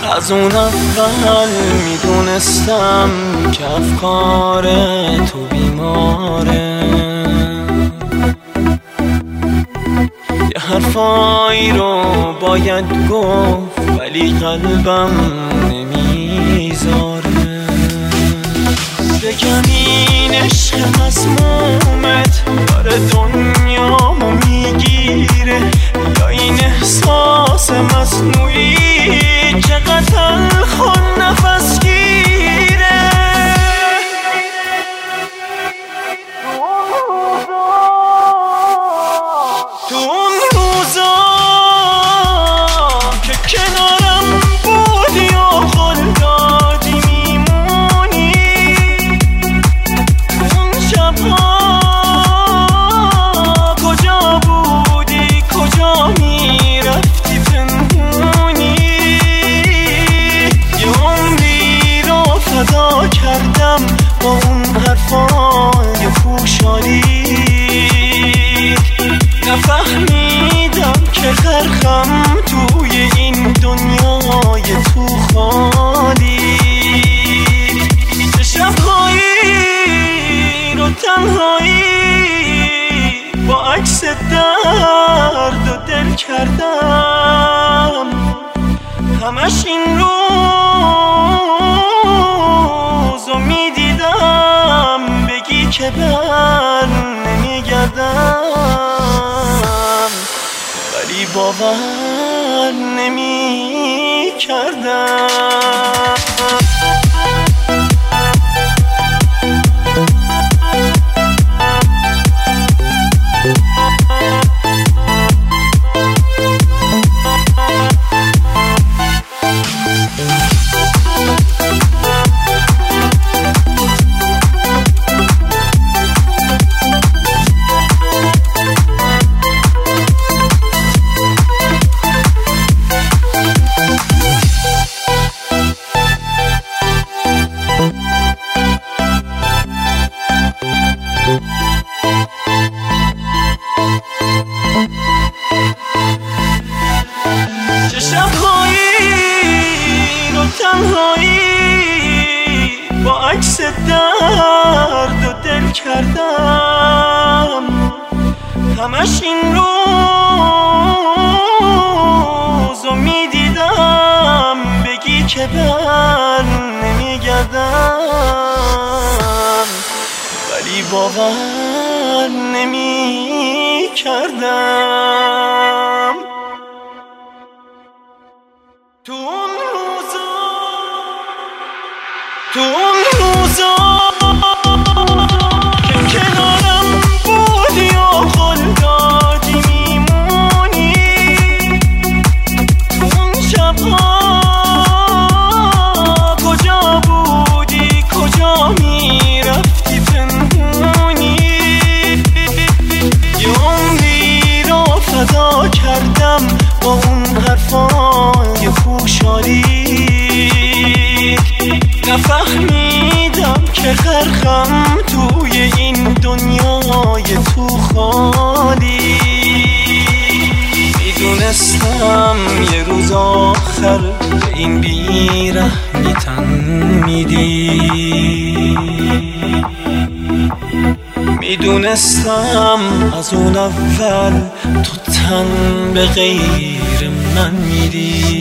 از اون اول میدونستم که افکار تو بیماره، یه حرفایی رو باید گفت ولی قلبم نمیذاره. بگم این عشق مسمومت داره دنیامو میگیره، یا این احساس مصنوعی چقدر تلخ و نفس گیره. تو اون روزا که کنارم بودی و قول دادی میمونی، اون شبها کجا بودی، کجا میرفتی پنهونی؟ یه عمری رو فدا کردم با اون حرفای پوشالی، نفهمیدم که غرقم توی این دنیای تو خالی. چه شبهایی رو تنهایی با عکس درد و دل کردم، همش این روزو میدیدم بگی که بر نمیگردم، ولی باور نمی کردم. چه شبهایی رو تنهایی با عکس درد و دل کردم، همش این روزو میدیدم بگی که بر نمیگردم، ولی باور نمی کردم. تو اون روزا که کنارم بودی و قول دادی میمونی، اون شبها کجا بودی، کجا میرفتی پنهونی؟ یه عمری رو فدا کردم با اون حرفای خوشحالی، نفهمیدم که غرقم توی این دنیای تو خالی. میدونستم یه روز آخر به این بیرحمی تن میدی، میدونستم از اون اول تو تن به غیر من میدی.